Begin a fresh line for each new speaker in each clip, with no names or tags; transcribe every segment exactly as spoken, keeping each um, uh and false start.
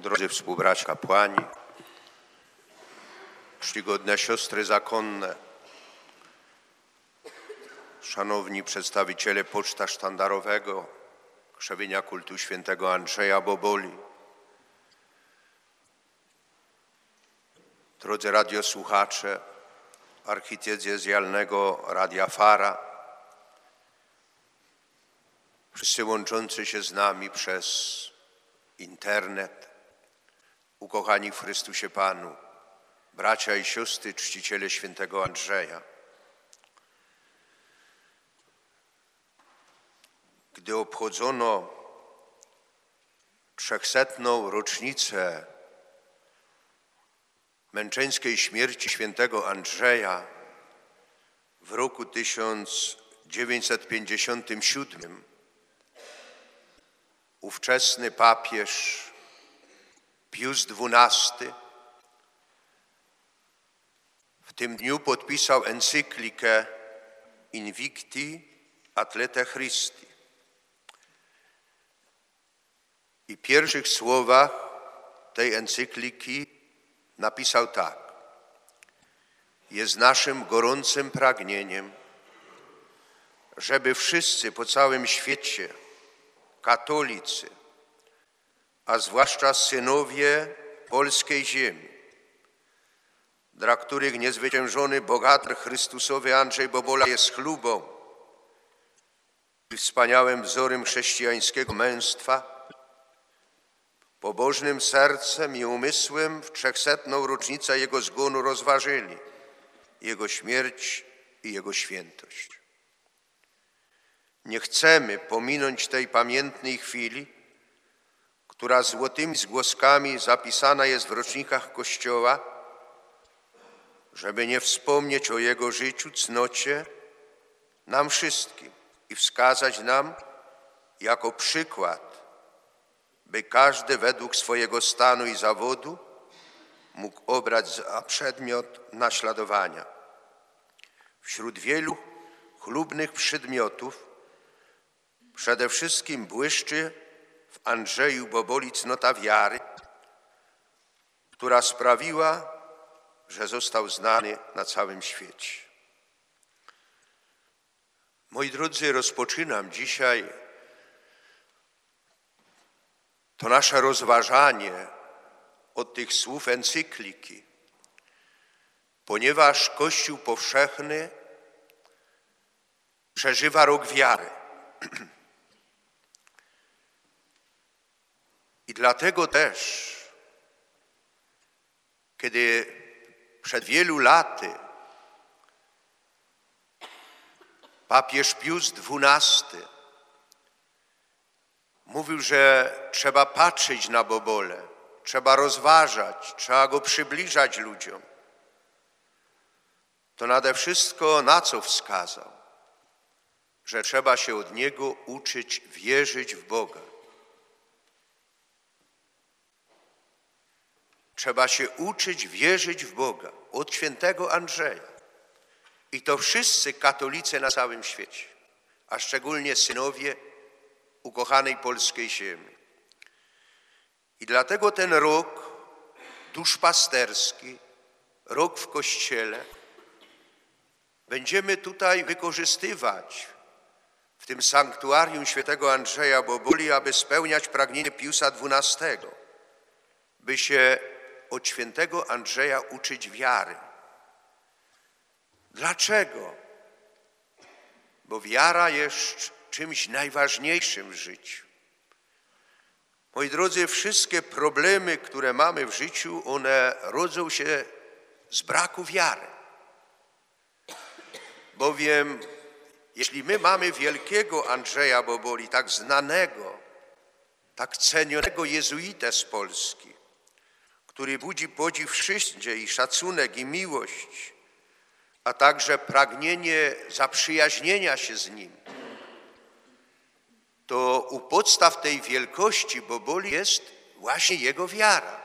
Drodzy współbracia kapłani, czcigodne siostry zakonne, szanowni przedstawiciele Poczta Sztandarowego, Krzewienia Kultu Świętego Andrzeja Boboli, drodzy radiosłuchacze archidiecezjalnego Radia Fara, wszyscy łączący się z nami przez internet, ukochani w Chrystusie Panu, bracia i siostry, czciciele świętego Andrzeja. Gdy obchodzono trzechsetną rocznicę męczeńskiej śmierci świętego Andrzeja w roku tysiąc dziewięćset pięćdziesiątym siódmym, ówczesny papież Pius dwunasty w tym dniu podpisał encyklikę Invicti Atlete Christi. I w pierwszych słowach tej encykliki napisał tak: jest naszym gorącym pragnieniem, żeby wszyscy po całym świecie, katolicy, a zwłaszcza synowie polskiej ziemi, dla których niezwyciężony bohater Chrystusowy Andrzej Bobola jest chlubą i wspaniałym wzorem chrześcijańskiego męstwa, pobożnym sercem i umysłem w trzechsetną rocznicę Jego zgonu rozważyli Jego śmierć i Jego świętość. Nie chcemy pominąć tej pamiętnej chwili, która złotymi zgłoskami zapisana jest w rocznikach Kościoła, żeby nie wspomnieć o Jego życiu, cnocie nam wszystkim i wskazać nam jako przykład, by każdy według swojego stanu i zawodu mógł obrać za przedmiot naśladowania. Wśród wielu chlubnych przedmiotów przede wszystkim błyszczy w Andrzeju Boboli cnota wiary, która sprawiła, że został znany na całym świecie. Moi drodzy, rozpoczynam dzisiaj to nasze rozważanie od tych słów encykliki, ponieważ Kościół powszechny przeżywa rok wiary. I dlatego też, kiedy przed wielu laty papież Pius dwunasty mówił, że trzeba patrzeć na Bobolę, trzeba rozważać, trzeba go przybliżać ludziom, to nade wszystko na co wskazał? Że trzeba się od niego uczyć wierzyć w Boga. Trzeba się uczyć wierzyć w Boga od świętego Andrzeja. I to wszyscy katolicy na całym świecie, a szczególnie synowie ukochanej polskiej ziemi. I dlatego ten rok duszpasterski, rok w Kościele, będziemy tutaj wykorzystywać w tym sanktuarium świętego Andrzeja Boboli, aby spełniać pragnienie Piusa dwunastego, by się od świętego Andrzeja uczyć wiary. Dlaczego? Bo wiara jest czymś najważniejszym w życiu. Moi drodzy, wszystkie problemy, które mamy w życiu, one rodzą się z braku wiary. Bowiem jeśli my mamy wielkiego Andrzeja Boboli, tak znanego, tak cenionego jezuitę z Polski, który budzi podziw wszędzie i szacunek i miłość, a także pragnienie zaprzyjaźnienia się z nim, to u podstaw tej wielkości Boboli jest właśnie jego wiara.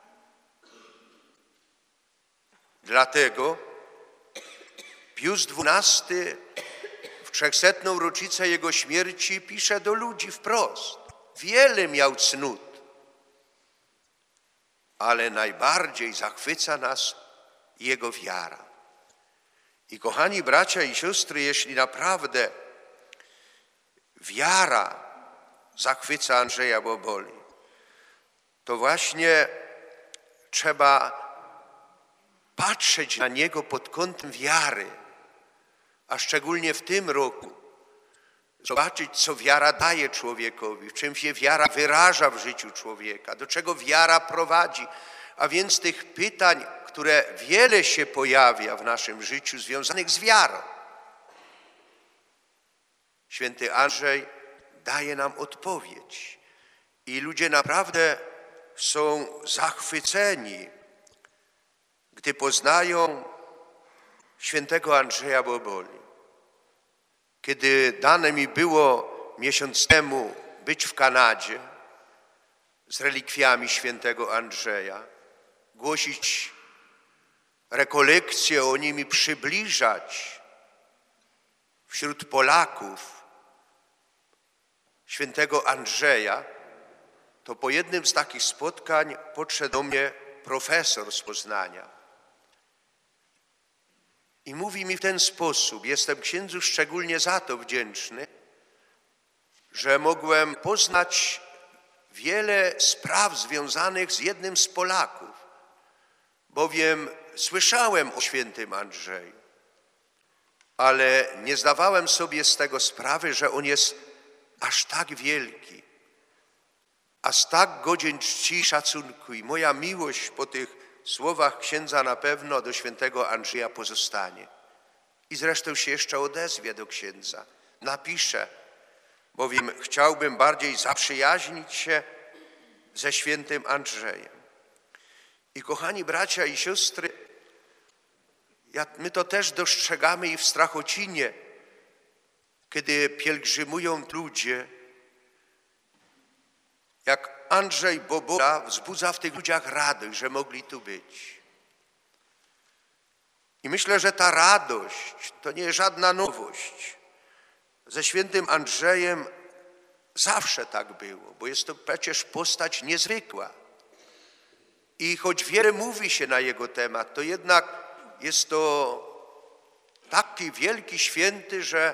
Dlatego Pius dwunasty w trzechsetną rocznicę jego śmierci pisze do ludzi wprost. Wiele miał cnót, ale najbardziej zachwyca nas jego wiara. I kochani bracia i siostry, jeśli naprawdę wiara zachwyca Andrzeja Boboli, to właśnie trzeba patrzeć na niego pod kątem wiary, a szczególnie w tym roku zobaczyć, co wiara daje człowiekowi, w czym się wiara wyraża w życiu człowieka, do czego wiara prowadzi. A więc tych pytań, które wiele się pojawia w naszym życiu związanych z wiarą. Święty Andrzej daje nam odpowiedź i ludzie naprawdę są zachwyceni, gdy poznają świętego Andrzeja Boboli. Kiedy dane mi było miesiąc temu być w Kanadzie z relikwiami świętego Andrzeja, głosić rekolekcje o nim i przybliżać wśród Polaków świętego Andrzeja, to po jednym z takich spotkań podszedł do mnie profesor z Poznania i mówi mi w ten sposób: jestem księdzu szczególnie za to wdzięczny, że mogłem poznać wiele spraw związanych z jednym z Polaków, bowiem słyszałem o świętym Andrzeju, ale nie zdawałem sobie z tego sprawy, że on jest aż tak wielki, aż tak godzien czci i szacunku. I moja miłość po tych słowach księdza na pewno do świętego Andrzeja pozostanie. I zresztą się jeszcze odezwie do księdza, napiszę, bowiem chciałbym bardziej zaprzyjaźnić się ze świętym Andrzejem. I kochani bracia i siostry, jak my to też dostrzegamy i w Strachocinie, kiedy pielgrzymują ludzie, jak Andrzej Bobola wzbudza w tych ludziach radość, że mogli tu być. I myślę, że ta radość to nie jest żadna nowość. Ze świętym Andrzejem zawsze tak było, bo jest to przecież postać niezwykła. I choć wiele mówi się na jego temat, to jednak jest to taki wielki święty, że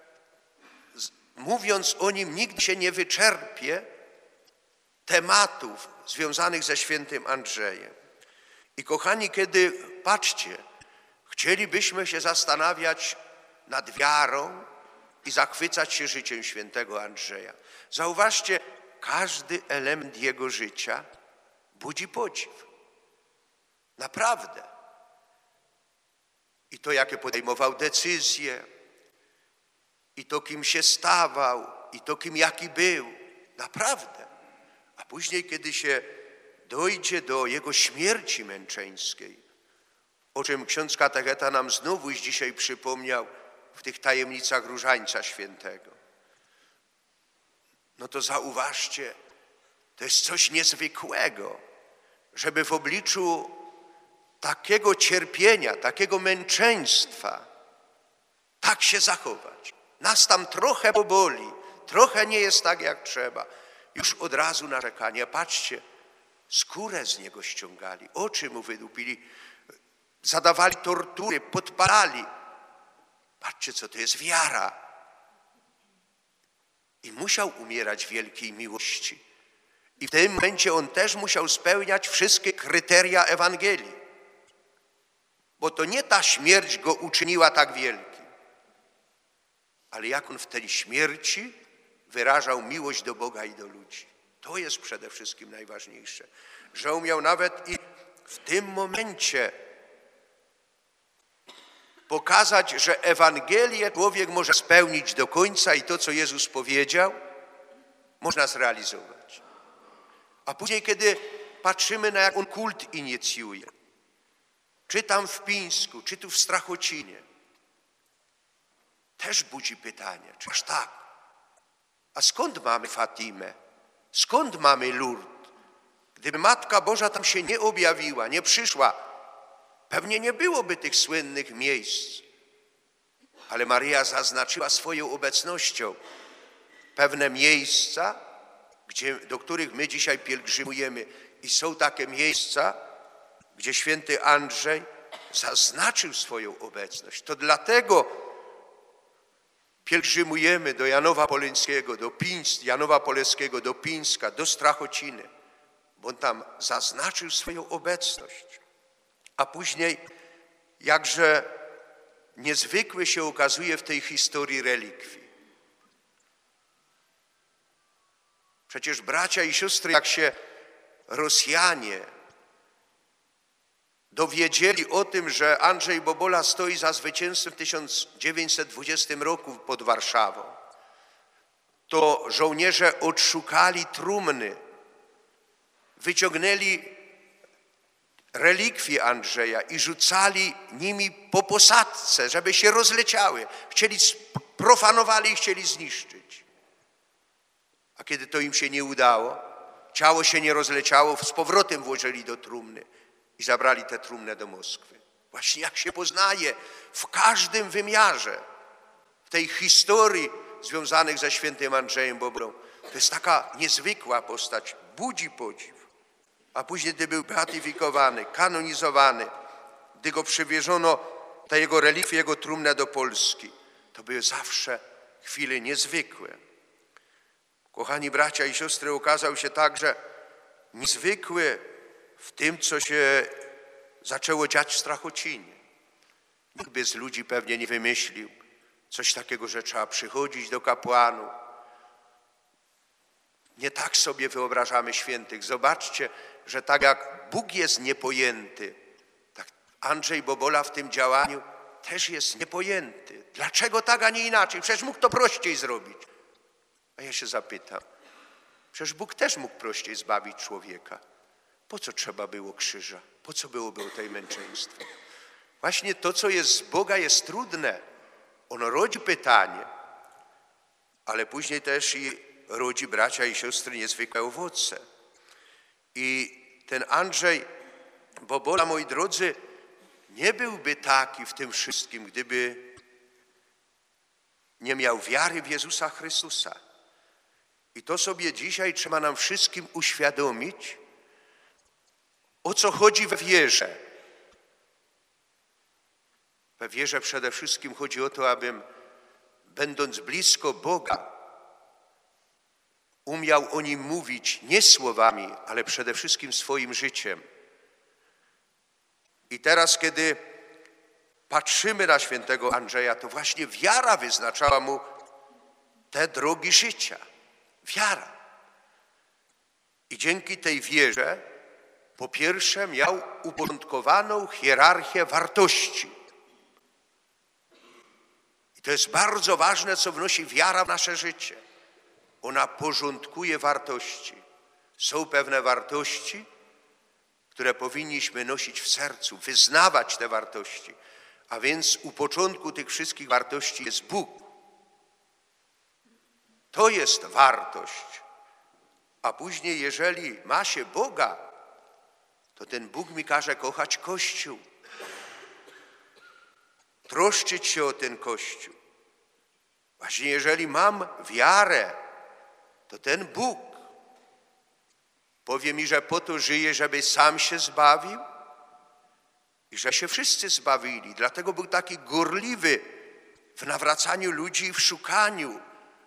mówiąc o nim nigdy się nie wyczerpie tematów związanych ze świętym Andrzejem. I kochani, kiedy, patrzcie, chcielibyśmy się zastanawiać nad wiarą i zachwycać się życiem świętego Andrzeja. Zauważcie, każdy element jego życia budzi podziw. Naprawdę. I to, jakie podejmował decyzje, i to, kim się stawał, i to, kim jaki był. Naprawdę. A później, kiedy się dojdzie do jego śmierci męczeńskiej, o czym ksiądz katecheta nam znowu dzisiaj przypomniał w tych tajemnicach Różańca Świętego, no to zauważcie, to jest coś niezwykłego, żeby w obliczu takiego cierpienia, takiego męczeństwa tak się zachować. Nas tam trochę poboli, trochę nie jest tak, jak trzeba. Już od razu narzekanie. Patrzcie, skórę z niego ściągali, oczy mu wydupili, zadawali tortury, podpalali. Patrzcie, co to jest wiara. I musiał umierać w wielkiej miłości. I w tym momencie on też musiał spełniać wszystkie kryteria Ewangelii. Bo to nie ta śmierć go uczyniła tak wielkim, ale jak on w tej śmierci wyrażał miłość do Boga i do ludzi. To jest przede wszystkim najważniejsze. Że umiał nawet i w tym momencie pokazać, że Ewangelię człowiek może spełnić do końca i to, co Jezus powiedział, można zrealizować. A później, kiedy patrzymy na jak on kult inicjuje, czy tam w Pińsku, czy tu w Strachocinie, też budzi pytanie, czy aż tak? A skąd mamy Fatimę? Skąd mamy Lourdes? Gdyby Matka Boża tam się nie objawiła, nie przyszła, pewnie nie byłoby tych słynnych miejsc. Ale Maryja zaznaczyła swoją obecnością pewne miejsca, gdzie, do których my dzisiaj pielgrzymujemy. I są takie miejsca, gdzie święty Andrzej zaznaczył swoją obecność. To dlatego pielgrzymujemy do Janowa Poleńskiego, do Pińsk, Janowa Poleckiego, do Pińska, do Strachociny, bo on tam zaznaczył swoją obecność. A później jakże niezwykły się okazuje w tej historii relikwii. Przecież bracia i siostry, jak się Rosjanie dowiedzieli o tym, że Andrzej Bobola stoi za zwycięstwem w tysiąc dziewięćset dwudziestym roku pod Warszawą, to żołnierze odszukali trumny, wyciągnęli relikwie Andrzeja i rzucali nimi po posadzce, żeby się rozleciały. Chcieli, profanowali i chcieli zniszczyć. A kiedy to im się nie udało, ciało się nie rozleciało, z powrotem włożyli do trumny i zabrali tę trumnę do Moskwy. Właśnie jak się poznaje w każdym wymiarze, w tej historii związanych ze świętym Andrzejem Bobolą. To jest taka niezwykła postać, budzi podziw. A później, gdy był beatyfikowany, kanonizowany, gdy go przywiezono, te jego relikwie, jego trumnę do Polski, to były zawsze chwile niezwykłe. Kochani bracia i siostry, okazał się także niezwykły w tym, co się zaczęło dziać w Strachocinie. Nikt by z ludzi pewnie nie wymyślił coś takiego, że trzeba przychodzić do kapłanów. Nie tak sobie wyobrażamy świętych. Zobaczcie, że tak jak Bóg jest niepojęty, tak Andrzej Bobola w tym działaniu też jest niepojęty. Dlaczego tak, a nie inaczej? Przecież mógł to prościej zrobić. A ja się zapytam, przecież Bóg też mógł prościej zbawić człowieka. Po co trzeba było krzyża? Po co byłoby tej męczeństwo? Właśnie to, co jest z Boga, jest trudne. Ono rodzi pytanie, ale później też i rodzi, bracia i siostry, niezwykłe owoce. I ten Andrzej Bobola, moi drodzy, nie byłby taki w tym wszystkim, gdyby nie miał wiary w Jezusa Chrystusa. I to sobie dzisiaj trzeba nam wszystkim uświadomić, o co chodzi we wierze. We wierze przede wszystkim chodzi o to, abym, będąc blisko Boga, umiał o Nim mówić nie słowami, ale przede wszystkim swoim życiem. I teraz, kiedy patrzymy na świętego Andrzeja, to właśnie wiara wyznaczała mu te drogi życia. Wiara. I dzięki tej wierze, po pierwsze, miał uporządkowaną hierarchię wartości. I to jest bardzo ważne, co wnosi wiara w nasze życie. Ona porządkuje wartości. Są pewne wartości, które powinniśmy nosić w sercu, wyznawać te wartości. A więc u początku tych wszystkich wartości jest Bóg. To jest wartość. A później, jeżeli ma się Boga, to ten Bóg mi każe kochać Kościół. Troszczyć się o ten Kościół. Właśnie jeżeli mam wiarę, to ten Bóg powie mi, że po to żyje, żeby sam się zbawił i że się wszyscy zbawili. Dlatego był taki gorliwy w nawracaniu ludzi i w szukaniu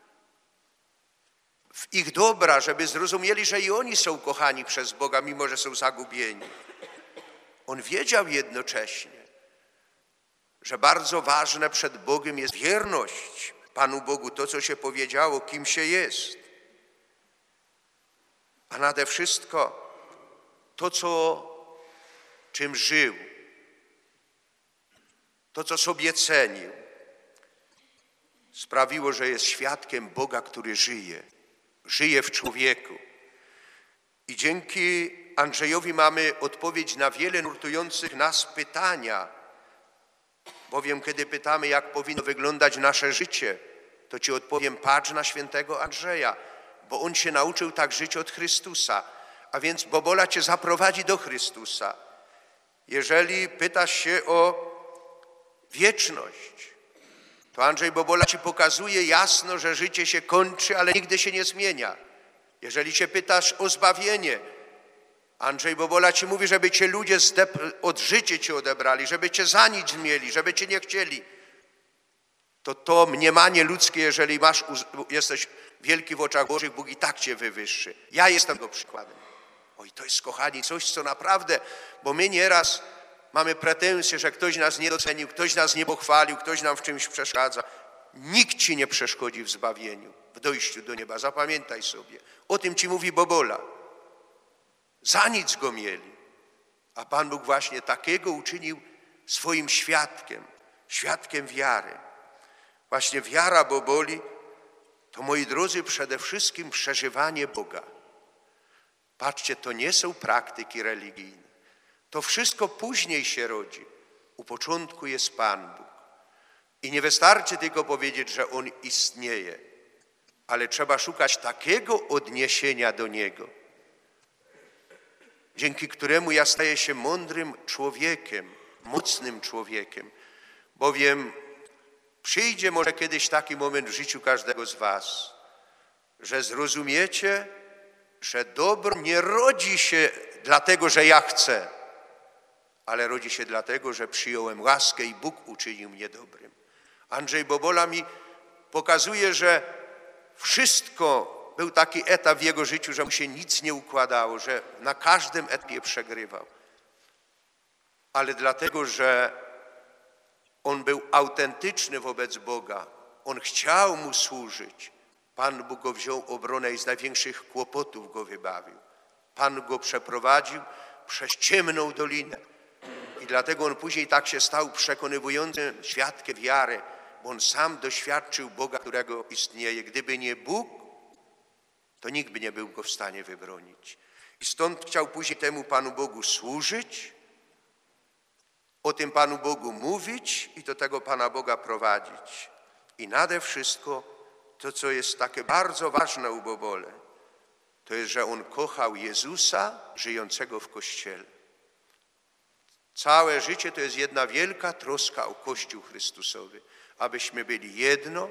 w ich dobra, żeby zrozumieli, że i oni są kochani przez Boga, mimo że są zagubieni. On wiedział jednocześnie, że bardzo ważne przed Bogiem jest wierność Panu Bogu, to, co się powiedziało, kim się jest. A nade wszystko to, co, czym żył, to, co sobie cenił, sprawiło, że jest świadkiem Boga, który żyje. Żyje w człowieku. I dzięki Andrzejowi mamy odpowiedź na wiele nurtujących nas pytania, bowiem kiedy pytamy, jak powinno wyglądać nasze życie, to ci odpowiem, patrz na świętego Andrzeja, bo on się nauczył tak żyć od Chrystusa, a więc Bobola cię zaprowadzi do Chrystusa. Jeżeli pytasz się o wieczność, to Andrzej Bobola ci pokazuje jasno, że życie się kończy, ale nigdy się nie zmienia. Jeżeli się pytasz o zbawienie, Andrzej Bobola ci mówi, żeby cię ludzie od życia ci odebrali, żeby cię za nic mieli, żeby cię nie chcieli. To to mniemanie ludzkie, jeżeli masz, jesteś wielki w oczach Bożych, Bóg i tak cię wywyższy. Ja jestem tego przykładem. Oj, to jest, kochani, coś, co naprawdę, bo my nieraz mamy pretensje, że ktoś nas nie docenił, ktoś nas nie pochwalił, ktoś nam w czymś przeszkadza. Nikt ci nie przeszkodzi w zbawieniu, w dojściu do nieba. Zapamiętaj sobie. O tym ci mówi Bobola. Za nic go mieli. A Pan Bóg właśnie takiego uczynił swoim świadkiem, świadkiem wiary. Właśnie wiara Boboli to, moi drodzy, przede wszystkim przeżywanie Boga. Patrzcie, to nie są praktyki religijne. To wszystko później się rodzi. U początku jest Pan Bóg. I nie wystarczy tylko powiedzieć, że On istnieje, ale trzeba szukać takiego odniesienia do Niego, dzięki któremu ja staję się mądrym człowiekiem, mocnym człowiekiem, bowiem przyjdzie może kiedyś taki moment w życiu każdego z was, że zrozumiecie, że dobro nie rodzi się dlatego, że ja chcę, ale rodzi się dlatego, że przyjąłem łaskę i Bóg uczynił mnie dobrym. Andrzej Bobola mi pokazuje, że wszystko, był taki etap w jego życiu, że mu się nic nie układało, że na każdym etapie przegrywał. Ale dlatego, że on był autentyczny wobec Boga, on chciał mu służyć. Pan Bóg go wziął obronę i z największych kłopotów go wybawił. Pan go przeprowadził przez ciemną dolinę. I dlatego on później tak się stał przekonywującym świadkiem wiary, bo on sam doświadczył Boga, którego istnieje. Gdyby nie Bóg, to nikt by nie był go w stanie wybronić. I stąd chciał później temu Panu Bogu służyć, o tym Panu Bogu mówić i do tego Pana Boga prowadzić. I nade wszystko to, co jest takie bardzo ważne u Bobole, to jest, że on kochał Jezusa żyjącego w Kościele. Całe życie to jest jedna wielka troska o Kościół Chrystusowy, abyśmy byli jedno,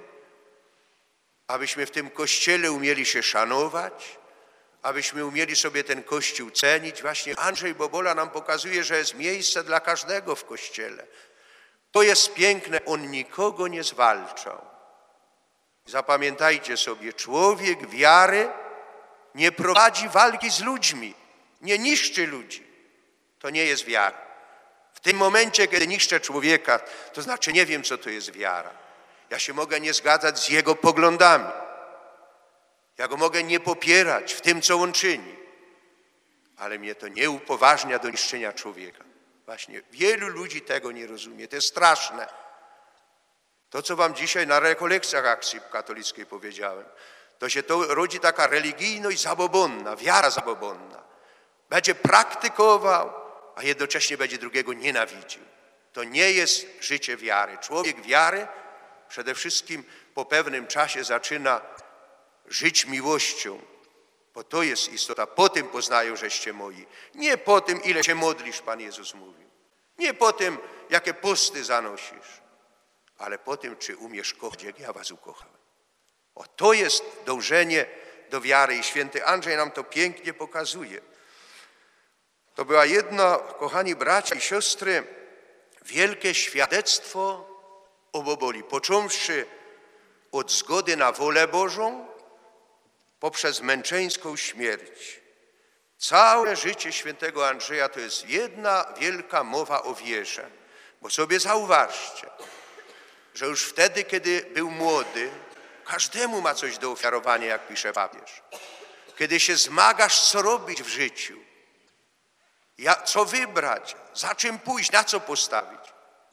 abyśmy w tym Kościele umieli się szanować, abyśmy umieli sobie ten Kościół cenić. Właśnie Andrzej Bobola nam pokazuje, że jest miejsce dla każdego w Kościele. To jest piękne, on nikogo nie zwalczał. Zapamiętajcie sobie, człowiek wiary nie prowadzi walki z ludźmi, nie niszczy ludzi. To nie jest wiara. W tym momencie, kiedy niszczę człowieka, to znaczy nie wiem, co to jest wiara. Ja się mogę nie zgadzać z jego poglądami. Ja go mogę nie popierać w tym, co on czyni. Ale mnie to nie upoważnia do niszczenia człowieka. Właśnie wielu ludzi tego nie rozumie. To jest straszne. To, co wam dzisiaj na rekolekcjach akcji katolickiej powiedziałem, to się to rodzi taka religijność zabobonna, wiara zabobonna. Będzie praktykował, a jednocześnie będzie drugiego nienawidził. To nie jest życie wiary. Człowiek wiary przede wszystkim po pewnym czasie zaczyna żyć miłością, bo to jest istota. Po tym poznają, żeście moi. Nie po tym, ile się modlisz, Pan Jezus mówił. Nie po tym, jakie posty zanosisz, ale po tym, czy umiesz kochać, jak ja was ukochałem. O, to jest dążenie do wiary i święty Andrzej nam to pięknie pokazuje. To była jedna, kochani bracia i siostry, wielkie świadectwo o Boboli, począwszy od zgody na wolę Bożą, poprzez męczeńską śmierć. Całe życie świętego Andrzeja to jest jedna wielka mowa o wierze. Bo sobie zauważcie, że już wtedy, kiedy był młody, każdemu ma coś do ofiarowania, jak pisze papież. Kiedy się zmagasz, co robić w życiu, co wybrać, za czym pójść, na co postawić.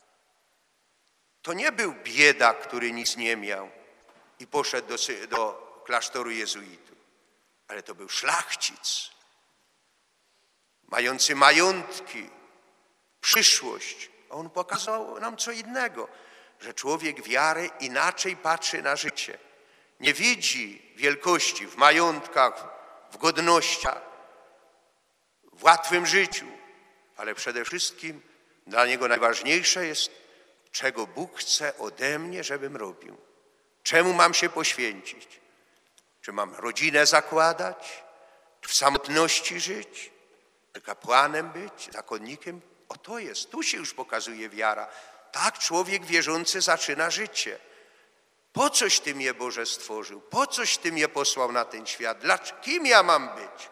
To nie był biedak, który nic nie miał i poszedł do, do klasztoru jezuitów, ale to był szlachcic, mający majątki, przyszłość. A on pokazał nam co innego, że człowiek wiary inaczej patrzy na życie. Nie widzi wielkości w majątkach, w godnościach, w łatwym życiu, ale przede wszystkim dla niego najważniejsze jest, czego Bóg chce ode mnie, żebym robił. Czemu mam się poświęcić? Czy mam rodzinę zakładać? Czy w samotności żyć? kapłanem być, zakonnikiem. O to jest, tu się już pokazuje wiara. Tak człowiek wierzący zaczyna życie. Po coś Ty mnie, Boże, stworzył? Po coś Ty mnie posłał na ten świat? Dlaczego? Kim ja mam być?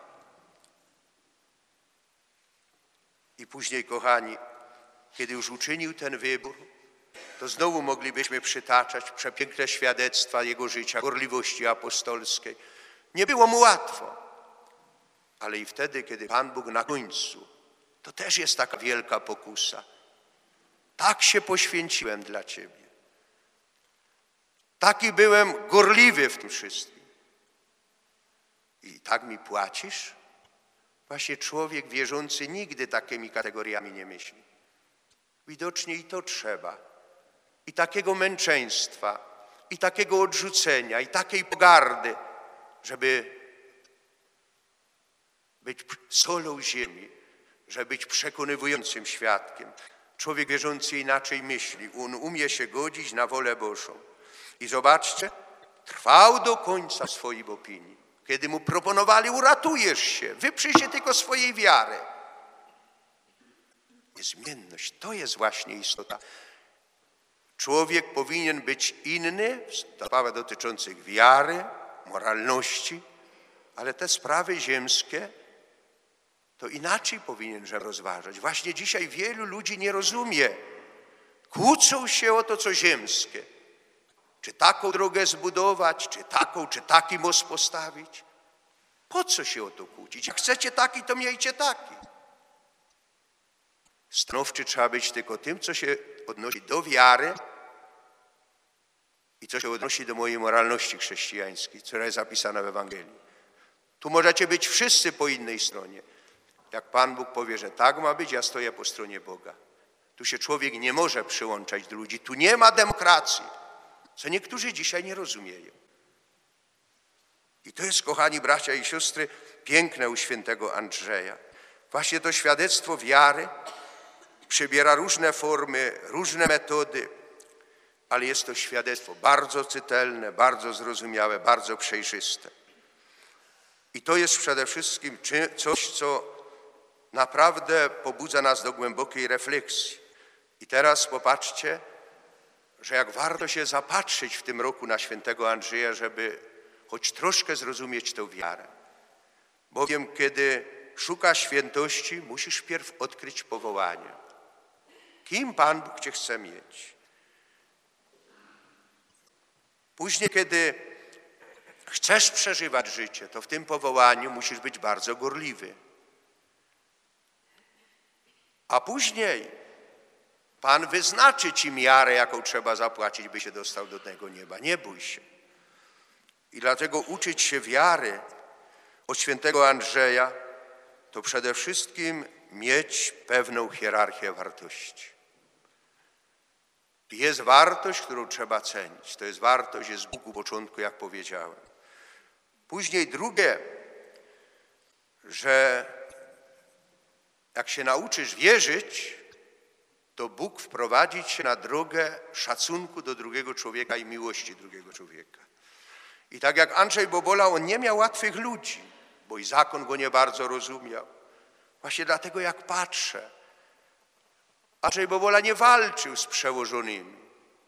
I później, kochani, kiedy już uczynił ten wybór, to znowu moglibyśmy przytaczać przepiękne świadectwa jego życia, gorliwości apostolskiej. Nie było mu łatwo, ale i wtedy, kiedy Pan Bóg na końcu, to też jest taka wielka pokusa. Tak się poświęciłem dla Ciebie. Taki byłem gorliwy w tym wszystkim. I tak mi płacisz? Właśnie człowiek wierzący nigdy takimi kategoriami nie myśli. Widocznie i to trzeba. I takiego męczeństwa, i takiego odrzucenia, i takiej pogardy, żeby być solą ziemi, żeby być przekonywującym świadkiem. Człowiek wierzący inaczej myśli. On umie się godzić na wolę Bożą. I zobaczcie, trwał do końca w swojej opinii. Kiedy mu proponowali, uratujesz się, wyprzyj się tylko swojej wiary. Niezmienność, to jest właśnie istota. Człowiek powinien być inny w sprawach dotyczących wiary, moralności, ale te sprawy ziemskie to inaczej powinien rozważać. Właśnie dzisiaj wielu ludzi nie rozumie. Kłócą się o to, co ziemskie. Czy taką drogę zbudować, czy taką, czy taki most postawić? Po co się o to kłócić? Jak chcecie taki, to miejcie taki. Stanowczy trzeba być tylko tym, co się odnosi do wiary i co się odnosi do mojej moralności chrześcijańskiej, która jest zapisana w Ewangelii. Tu możecie być wszyscy po innej stronie. Jak Pan Bóg powie, że tak ma być, ja stoję po stronie Boga. Tu się człowiek nie może przyłączać do ludzi. Tu nie ma demokracji, co niektórzy dzisiaj nie rozumieją. I to jest, kochani bracia i siostry, piękne u świętego Andrzeja. Właśnie to świadectwo wiary przybiera różne formy, różne metody, ale jest to świadectwo bardzo czytelne, bardzo zrozumiałe, bardzo przejrzyste. I to jest przede wszystkim coś, co naprawdę pobudza nas do głębokiej refleksji. I teraz popatrzcie, że jak warto się zapatrzyć w tym roku na świętego Andrzeja, żeby choć troszkę zrozumieć tę wiarę. Bowiem kiedy szukasz świętości, musisz wpierw odkryć powołanie. Kim Pan Bóg Cię chce mieć? Później, kiedy chcesz przeżywać życie, to w tym powołaniu musisz być bardzo gorliwy. A później Pan wyznaczy Ci miarę, jaką trzeba zapłacić, by się dostał do tego nieba. Nie bój się. I dlatego uczyć się wiary od świętego Andrzeja to przede wszystkim mieć pewną hierarchię wartości. Jest wartość, którą trzeba cenić. To jest wartość, jest Bóg u początku, jak powiedziałem. Później drugie, że jak się nauczysz wierzyć, to Bóg wprowadzi cię na drogę szacunku do drugiego człowieka i miłości drugiego człowieka. I tak jak Andrzej Bobola, on nie miał łatwych ludzi, bo i zakon go nie bardzo rozumiał. Właśnie dlatego jak patrzę, Andrzej Bobola nie walczył z przełożonymi.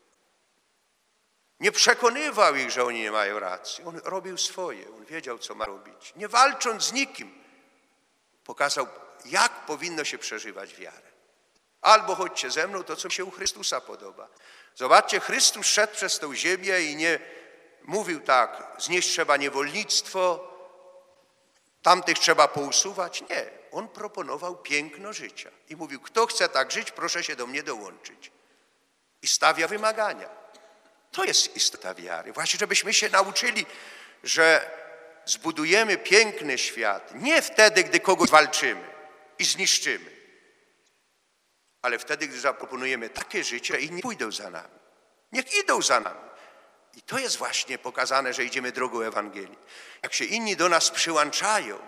Nie przekonywał ich, że oni nie mają racji. On robił swoje, on wiedział, co ma robić. Nie walcząc z nikim, pokazał, jak powinno się przeżywać wiarę. Albo chodźcie ze mną, to co mi się u Chrystusa podoba. Zobaczcie, Chrystus szedł przez tę ziemię i nie mówił tak, znieść trzeba niewolnictwo, tamtych trzeba pousuwać. Nie, on proponował piękno życia i mówił, kto chce tak żyć, proszę się do mnie dołączyć. I stawia wymagania. To jest istota wiary. Właśnie, żebyśmy się nauczyli, że zbudujemy piękny świat nie wtedy, gdy kogoś walczymy i zniszczymy, ale wtedy, gdy zaproponujemy takie życie, że inni pójdą za nami. Niech idą za nami. I to jest właśnie pokazane, że idziemy drogą Ewangelii. Jak się inni do nas przyłączają,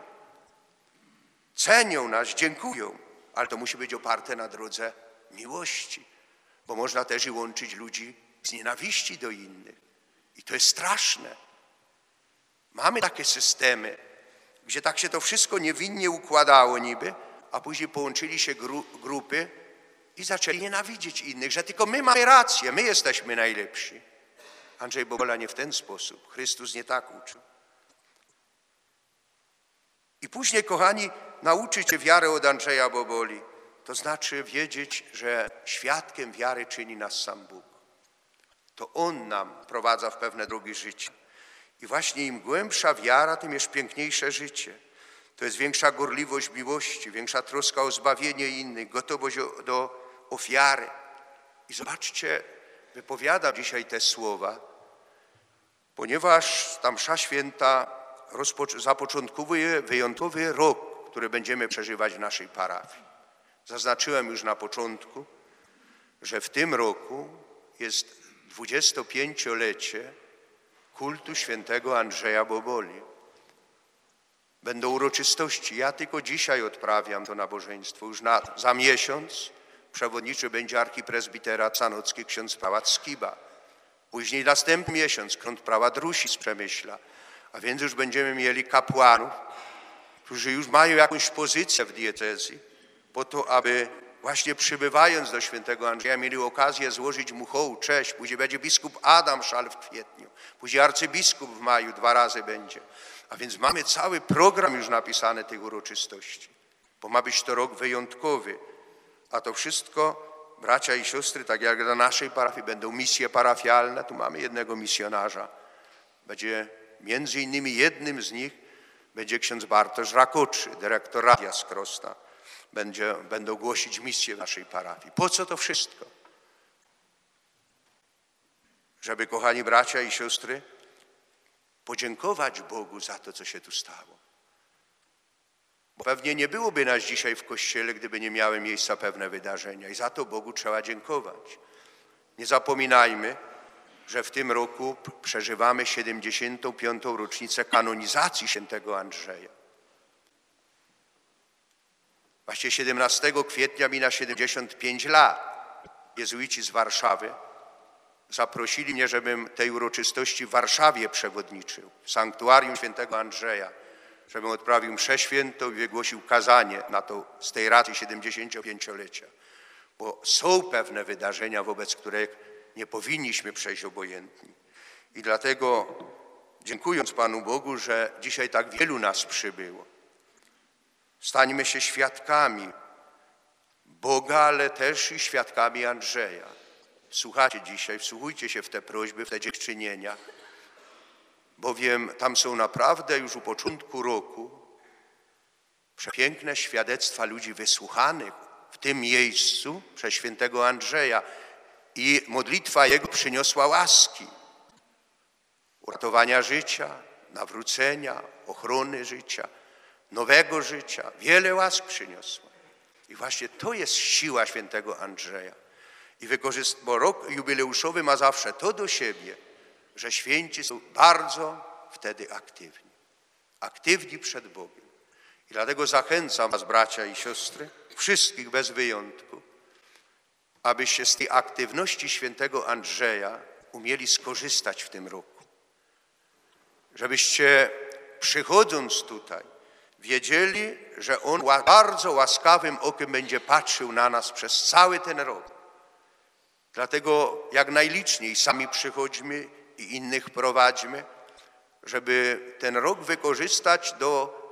cenią nas, dziękują, ale to musi być oparte na drodze miłości, bo można też i łączyć ludzi z nienawiści do innych. I to jest straszne. Mamy takie systemy, gdzie tak się to wszystko niewinnie układało niby, a później połączyli się gru, grupy i zaczęli nienawidzić innych, że tylko my mamy rację, my jesteśmy najlepsi. Andrzej Bobola nie w ten sposób. Chrystus nie tak uczył. I później, kochani, nauczyć się wiary od Andrzeja Boboli, to znaczy wiedzieć, że świadkiem wiary czyni nas sam Bóg. To On nam wprowadza w pewne drogi życia. I właśnie im głębsza wiara, tym jest piękniejsze życie. To jest większa gorliwość miłości, większa troska o zbawienie innych, gotowość do ofiary. I zobaczcie, wypowiadam dzisiaj te słowa, ponieważ ta msza święta zapoczątkowuje wyjątkowy rok, który będziemy przeżywać w naszej parafii. Zaznaczyłem już na początku, że w tym roku jest dwudziestopięciolecie kultu świętego Andrzeja Boboli. Będą uroczystości. Ja tylko dzisiaj odprawiam to nabożeństwo. Już na, za miesiąc przewodniczy będzie archipresbitera sanocki ksiądz prałat Skiba. Później następny miesiąc ksiądz prałat Rusi z Przemyśla. A więc już będziemy mieli kapłanów, którzy już mają jakąś pozycję w diecezji, po to, aby właśnie przybywając do świętego Andrzeja mieli okazję złożyć mu hołd, cześć. Później będzie biskup Adam Szal w kwietniu, później arcybiskup w maju, dwa razy będzie. A więc mamy cały program już napisany tych uroczystości, bo ma być to rok wyjątkowy. A to wszystko, bracia i siostry, tak jak dla naszej parafii będą misje parafialne, tu mamy jednego misjonarza. Będzie między innymi jednym z nich będzie ksiądz Bartosz Rakoczy, dyrektor Radia z Krosta. Będzie, będą głosić misję w naszej parafii. Po co to wszystko? Żeby, kochani bracia i siostry, podziękować Bogu za to, co się tu stało. Bo pewnie nie byłoby nas dzisiaj w Kościele, gdyby nie miały miejsca pewne wydarzenia. I za to Bogu trzeba dziękować. Nie zapominajmy, że w tym roku przeżywamy siedemdziesiątą piątą rocznicę kanonizacji świętego Andrzeja. Właśnie siedemnastego kwietnia mina siedemdziesiąt pięć lat. Jezuici z Warszawy zaprosili mnie, żebym tej uroczystości w Warszawie przewodniczył, w sanktuarium świętego Andrzeja, żebym odprawił mszę świętą i wygłosił kazanie na to z tej racji siedemdziesięciopięciolecia. Bo są pewne wydarzenia, wobec których nie powinniśmy przejść obojętni. I dlatego, dziękując Panu Bogu, że dzisiaj tak wielu nas przybyło, stańmy się świadkami Boga, ale też i świadkami Andrzeja. Słuchajcie dzisiaj, wsłuchujcie się w te prośby, w te dziękczynienia, bowiem tam są naprawdę już u początku roku przepiękne świadectwa ludzi wysłuchanych w tym miejscu przez świętego Andrzeja i modlitwa jego przyniosła łaski, uratowania życia, nawrócenia, ochrony życia, nowego życia. Wiele łask przyniosła. I właśnie to jest siła świętego Andrzeja. I wykorzyst... bo rok jubileuszowy ma zawsze to do siebie, że święci są bardzo wtedy aktywni. Aktywni przed Bogiem. I dlatego zachęcam was, bracia i siostry, wszystkich bez wyjątku, abyście z tej aktywności świętego Andrzeja umieli skorzystać w tym roku. Żebyście przychodząc tutaj wiedzieli, że On bardzo łaskawym okiem będzie patrzył na nas przez cały ten rok. Dlatego jak najliczniej sami przychodźmy i innych prowadźmy, żeby ten rok wykorzystać do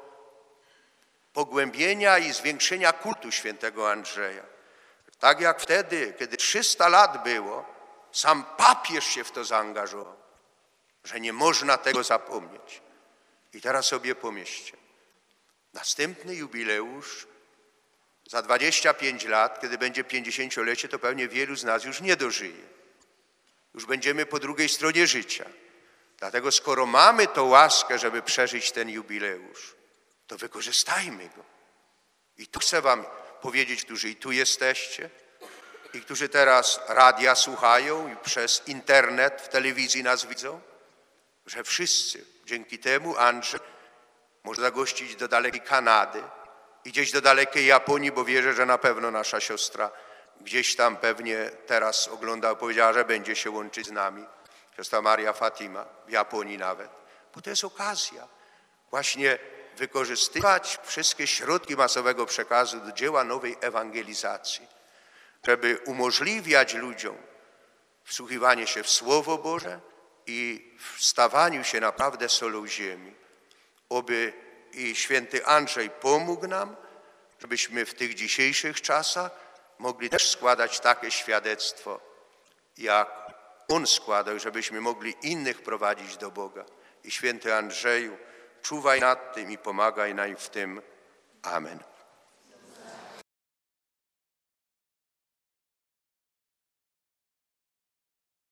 pogłębienia i zwiększenia kultu świętego Andrzeja. Tak jak wtedy, kiedy trzysta lat było, sam papież się w to zaangażował, że nie można tego zapomnieć. I teraz sobie pomyślcie, następny jubileusz za dwadzieścia pięć lat, kiedy będzie pięćdziesięciolecie, to pewnie wielu z nas już nie dożyje. Już będziemy po drugiej stronie życia. Dlatego skoro mamy tą łaskę, żeby przeżyć ten jubileusz, to wykorzystajmy go. I tu chcę wam powiedzieć, którzy i tu jesteście, i którzy teraz radia słuchają i przez internet w telewizji nas widzą, że wszyscy dzięki temu Andrzej może zagościć do dalekiej Kanady i gdzieś do dalekiej Japonii, bo wierzę, że na pewno nasza siostra gdzieś tam pewnie teraz ogląda, powiedziała, że będzie się łączyć z nami. Siostra Maria Fatima, w Japonii nawet. Bo to jest okazja właśnie wykorzystywać wszystkie środki masowego przekazu do dzieła nowej ewangelizacji, żeby umożliwiać ludziom wsłuchiwanie się w Słowo Boże i w stawaniu się naprawdę solą ziemi. Oby i święty Andrzej pomógł nam, żebyśmy w tych dzisiejszych czasach mogli też składać takie świadectwo, jak on składał, żebyśmy mogli innych prowadzić do Boga. I święty Andrzeju, czuwaj nad tym i pomagaj nam w tym. Amen.